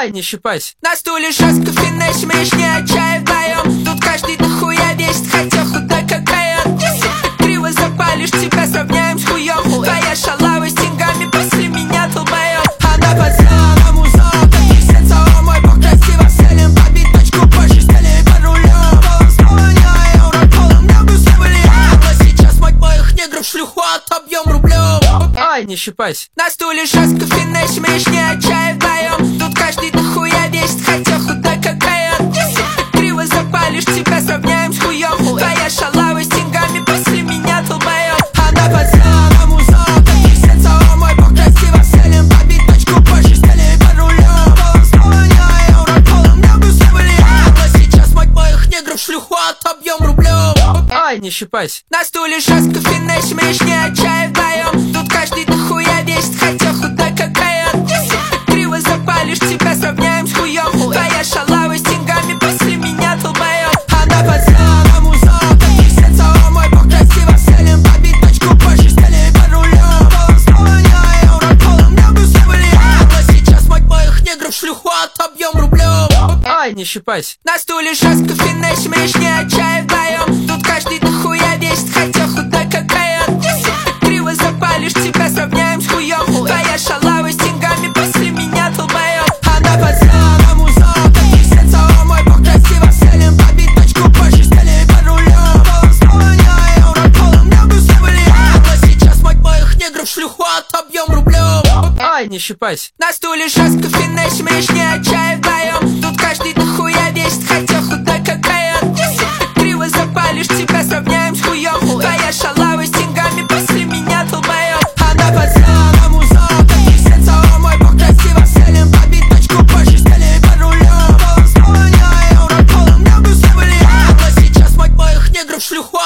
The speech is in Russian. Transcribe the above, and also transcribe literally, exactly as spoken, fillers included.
Ай, не щипайся. На стуле жестко финесим, речь не о чае вдвоем. Тут каждый дохуя весит, хотя худой как район. Если ты криво запалишь, тебя сравняем с хуем. Твоя шалава с деньгами, после меня долбоёб. Она подсела на музон, как трясется, о мой бог, красиво селим. Побить точку позже, стали по рулем. Полон склоняя, урод полон, небу влияет. Но сейчас мать моих негров шлюху отобьем рублем. Ай, не щипайся. На стуле жестко финесим, речь не о чае вдвоем. Тут каждый дохуя весит, хотя худой как район. Если ты криво запалишь, тебя сравняем с хуем. Твоя шалава с деньгами, после меня долбоёб. Она подсела на музон, как трясется, о мой бог, красиво селим. Побить точку позже, стали по рулем. Полон склоняя, урод полон, небу влияет. Но сейчас мать моих негров шлюху отобьем рублем. Ай, не щипайся. На стуле жестко финесим, речь не о чае вдвоем. Тут каждый дохуя весит, хотя худой как район. Если ты криво запалишь, тебя сравняем с хуем. Твоя шалава с деньгами, после меня долбоёб. Она подсела на музон, как трясется, о мой бог, красиво селим. Побить точку позже, стали по рулем. Полон склоняя, урод полон, небу влияет. Но сейчас мать моих негров шлюху отобьем рублем. Ай, не щипайся. На стуле жестко финесим, речь не о чае вдвоем. Тут каждый дохуя весит, хотя худой как район. Если ты криво запалишь, тебя сравняем с хуем. Твоя шалава с деньгами, после меня долбоёб. Она подсела на музон, как трясется, о мой бог, красиво селим. Побить точку позже, стали по рулем. Полон склоняя, урод полон, небу влияет. Но сейчас мать моих негров шлюху отобьем рублем. Ай, не щипайся. На стуле жестко финесим, речь не о чае вдвоем. Тут каждый дохуя весит, хотя худой как район. Если ты криво запалишь, тебя сравняем с хуем. Твоя шалава с деньгами, после меня долбоёб. Она подсела на музон, как трясется, о мой бог, красиво селим. Побить точку позже, стали по рулем. Полон склоняя, урод полон, небу влияет. Но сейчас мать моих негров шлюху